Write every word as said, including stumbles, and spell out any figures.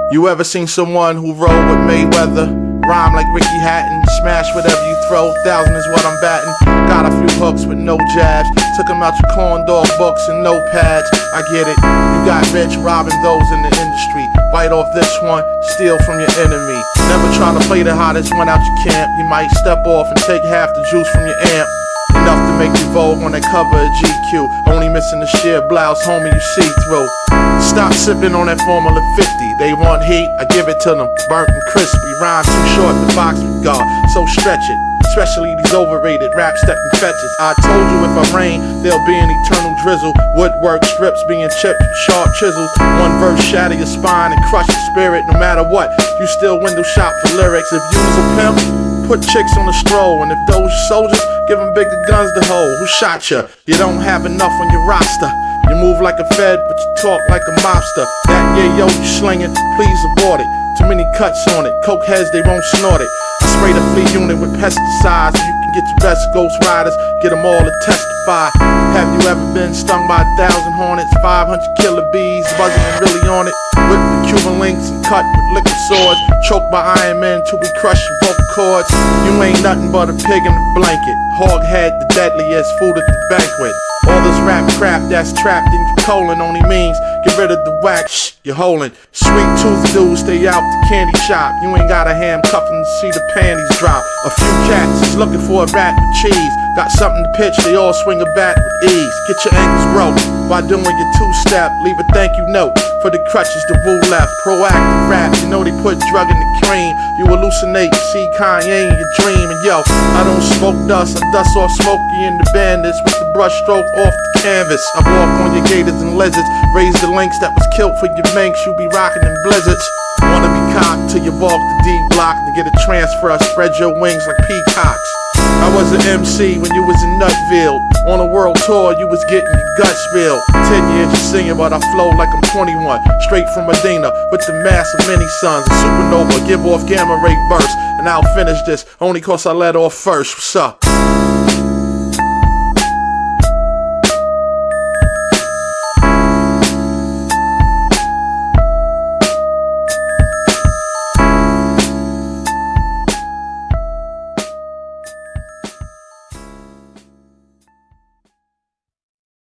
You ever seen someone who roll with Mayweather? Rhyme like Ricky Hatton, smash whatever you throw, thousand is what I'm batting. Got a few hooks with no jabs, took them out your corn dog books and notepads. I get it, you got rich robbing those in the industry. Bite off this one, steal from your enemy. Never try to play the hottest one out your camp. You might step off and take half the juice from your amp. Enough to make you vogue on that cover of G Q. Only missing the sheer blouse, homie, you see through. Stop sipping on that Formula fifty. They want heat, I give it to them, burnt and crispy. Rhyme too short, the box with God, so stretch it. Especially these overrated rap stepping fetches. I told you if I rain, there'll be an eternal drizzle. Woodwork strips being chipped, sharp chisels. One verse shatter your spine and crush your spirit. No matter what, you still window shop for lyrics. If you's a pimp, put chicks on the stroll. And if those soldiers, give them bigger guns to hold. Who shot ya? You don't have enough on your roster. You move like a fed, but you talk like a mobster. That yayo you slinging, please abort it. Too many cuts on it, coke heads, they won't snort it. I spray the flea unit with pesticides, so you can get your best ghost riders, get them all to testify. Have you ever been stung by a thousand hornets, five hundred killer bees, buzzing and really on it? Whip the Cuban links and cut with liquid swords, choked by Iron Man till we crush your vocal cords. You ain't nothing but a pig in a blanket, hog head the deadliest food at the banquet. All this rap crap that's trapped in your colon only means get rid of the wax shh, you're holding. Sweet tooth dudes stay out the candy shop. You ain't got a handcuff them to see the panties drop. A few cats is looking for a rat with cheese. Got something to pitch, they all swing a bat with ease. Get your ankles broke while doing your two-step. Leave a thank you note for the crutches the woo left. Proactive rap, you know they put drug in the cream. You hallucinate, see Kanye in your dream. And yo, I don't smoke dust, I dust off Smokey and the bandits with the brush stroke off the canvas. I walk on your gators and lizards, raise the links that was killed for your minks. You be rocking in blizzards. Wanna be cocked till you walk the D block to get a transfer, spread your wings like peacocks. I was an M C when you was in Nutville. On a world tour, you was getting your gut spilled. Ten years you singing, but I flow like I'm twenty-one. Straight from Medina, with the mass of many suns. A supernova, give off gamma ray burst. And I'll finish this, only cause I let off first. What's up?